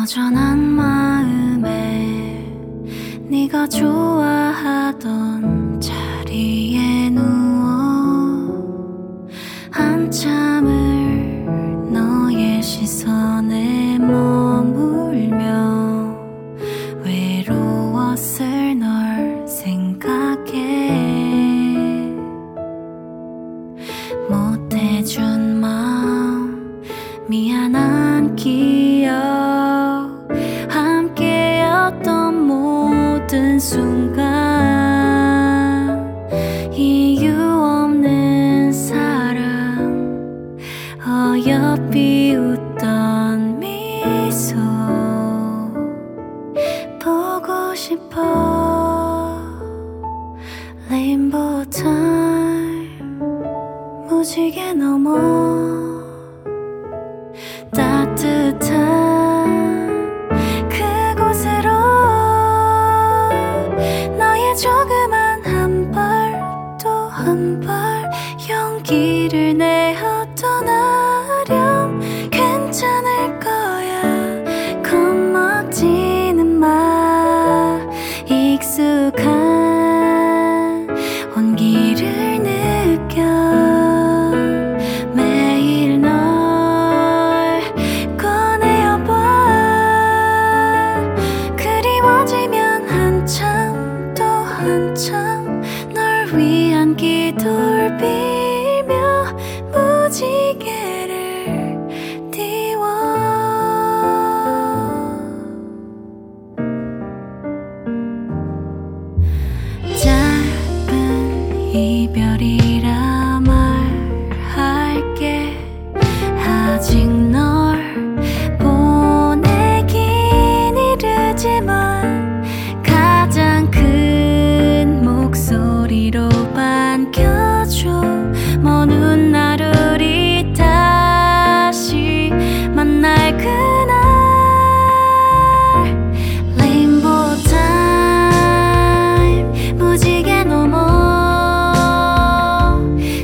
허전한 마음에 네가 좋아하던 자리에 누워 한참을 너의 시선에 머물며 외로웠을 널 생각해. 못해준 마음 미안한 기억 함께였던 모든 순간 이유 없는 사랑 어여삐 웃던 미소 보고 싶어. 레인보우 타임 무지개 넘어 따뜻한 그곳으로 너의 조그만 한 발 또 한 발 용기를 내어 떠나렴. 괜찮을 거야 겁먹지는 마. 익숙한 온기를 느껴 매일 널 꺼내어봐. 그리워지면 한참 또 한참 널 위한 기도를 빌며 무지개를 띄워. 짧은 이별이라 말할게. 아직 널 보내긴 이르지만 가장 큰 목소리로 반겨줘. 먼 훗날 우리 다시 만날 그날. 레인보우 타임 무지개 넘어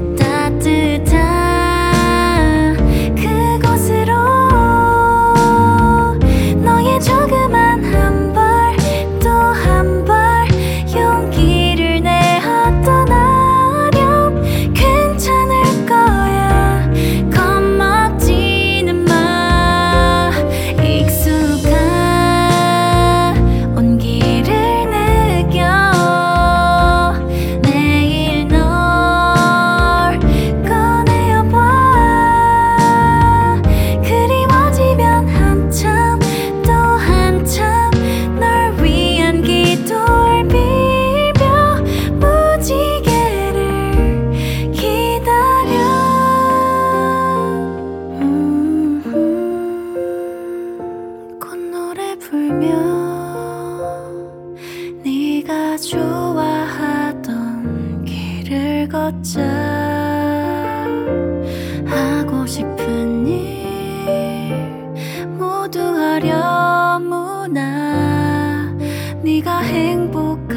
따뜻한 그곳으로 너의 조그만 한 발 또 한 발 용기를 내어 떠나렴. 괜찮을 거야 겁먹지는 마. 익숙한 온기를 느껴 매일 널 꺼내어봐. 그리워지면 한참 또 한참 널 위한 기도를 빌며 무지개를 기다려. 꽃노래 불며 네가 좋아하던 길을 걷자. 하고 싶은 일 모두 하려무나 네가 행복